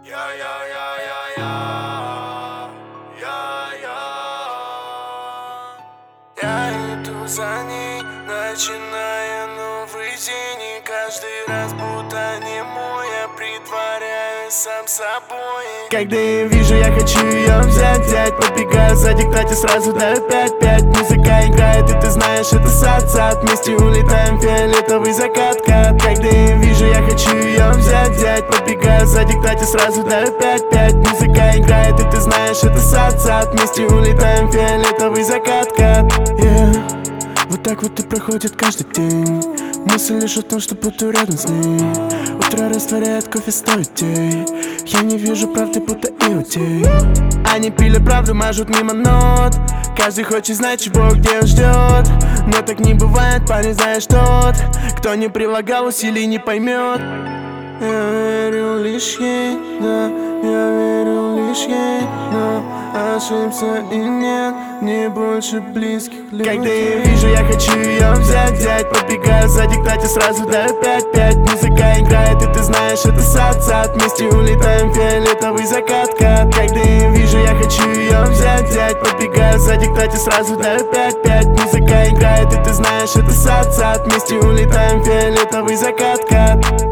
Я иду за ней, начиная новый день. И каждый раз будто немой я притворяюсь сам собой. Когда я вижу, я хочу ее взять. Пробегаю сзади, кстати, сразу даю 5-5. Музыка играет, и ты знаешь, это сад. Вместе улетаем, фиолетовый закат. Когда я вижу, я хочу ее взять. Пробегаю сзади, кстати, сразу даю 5-5. Музыка играет, и ты знаешь, это сад. Вместе улетаем, фиолетовый закат. Вот так вот и проходит каждый день. Мысль лишь о том, что буду рядом с ней. Утро растворяет, кофе стоит ей. Я не вижу правды, будто иудей. Они пили правду, мажут мимо нот. Каждый хочет знать, чего где он ждет. Но так не бывает, парень, знаешь тот, кто не прилагал усилий, не поймет. Я верю лишь ей, да, я верю лишь ей, но ошибся и нет, не больше близких лет. Когда я вижу, я хочу ее взять. Пробегаю сзади, кстати, сразу даю 5-5. Музыка играет, и ты знаешь, это сад. Вместе улетаем, фиолетовый закат. Когда я вижу, я хочу ее взять. Пробегаю сзади, кстати, сразу даю 5-5. Музыка играет, и ты знаешь, это сад. Вместе улетаем, фиолетовый закат.